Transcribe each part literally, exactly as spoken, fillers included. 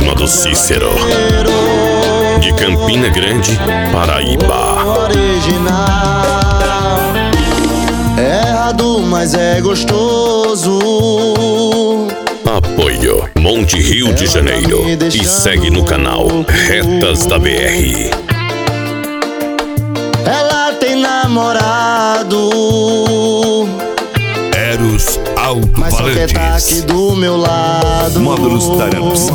Prisma do Cícero, de Campina Grande, Paraíba. Original, é errado, mas é gostoso. Apoio Monte Rio de Janeiro e segue no canal Retas da B R. Ela tem namorado, Eros mas só quer tá aqui Alto-Falantes. do meu lado. Módulos Taramps.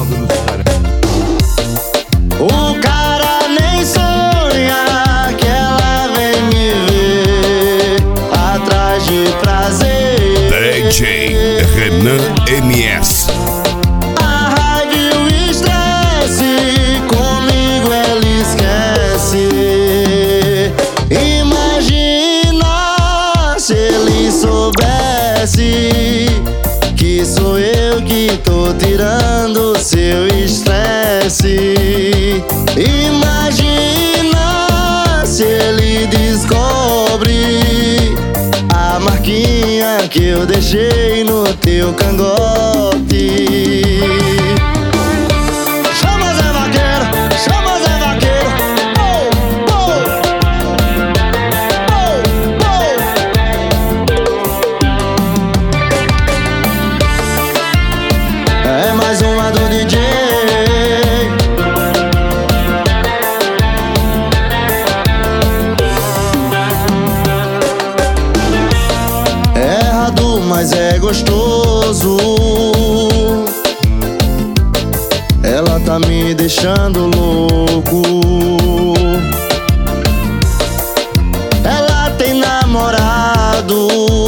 O cara nem sonha que ela vem me ver atrás de prazer. D J Renan M S. A raiva e o estresse, comigo ela esquece. Imagina se ele soubesse que sou eu que tô tirando seu estresse. Imagina se ele descobre a marquinha que eu deixei no teu cangote. Chama Zé Vaqueiro, chama Zé Vaqueiro. Oh, oh. Oh, oh. É mais uma do D J. É errado, mas é gostoso. Ela tá me deixando louco. Ela tem namorado,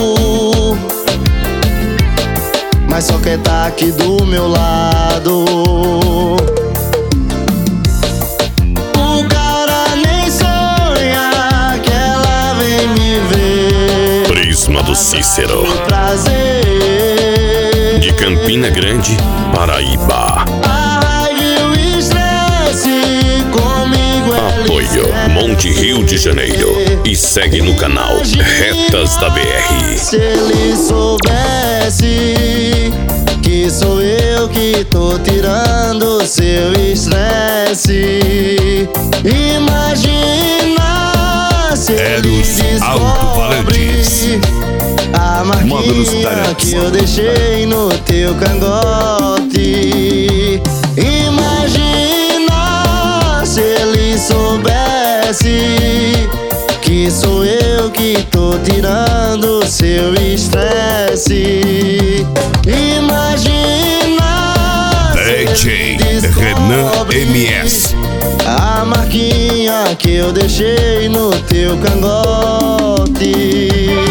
mas só quer tá aqui do meu lado. O cara nem sonha que ela vem me ver. Prisma do Cícero, Prazer, de Campina Grande, Paraíba. a raiva e o estresse, comigo ela Apoio esquece. Monte Rio de Janeiro e segue no canal Retas da B R. Se ele soubesse que sou eu que tô tirando seu estresse. Imagina se ele Eros Alto-Falantes. descobre a Módulos marquinha Taramps. que eu deixei no teu cangote. Imagina se ele soubesse que sou eu que tô tirando seu estresse. Imagina se D J ele Renan descobre M S. a marquinha que eu deixei no teu cangote.